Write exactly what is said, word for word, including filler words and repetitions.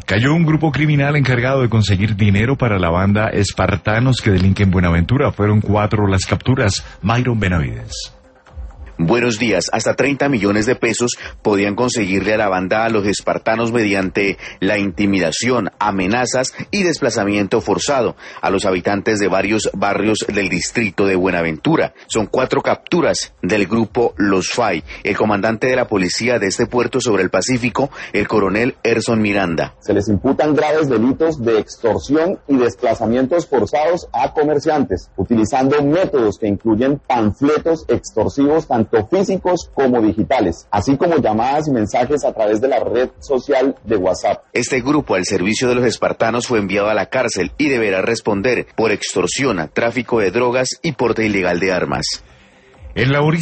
Cayó un grupo criminal encargado de conseguir dinero para la banda Espartanos que delinque en Buenaventura. Fueron cuatro las capturas. Myron Benavides. Buenos días. Hasta treinta millones de pesos podían conseguirle a la banda a los espartanos mediante la intimidación, amenazas y desplazamiento forzado a los habitantes de varios barrios del distrito de Buenaventura. Son cuatro capturas del grupo Los F A I. El comandante de la policía de este puerto sobre el Pacífico, el coronel Erson Miranda. Se les imputan graves delitos de extorsión y desplazamientos forzados a comerciantes, utilizando métodos que incluyen panfletos extorsivos tanto físicos como digitales, así como llamadas y mensajes a través de la red social de WhatsApp. Este grupo al servicio de los espartanos fue enviado a la cárcel y deberá responder por extorsión, tráfico de drogas y porte ilegal de armas. El laborista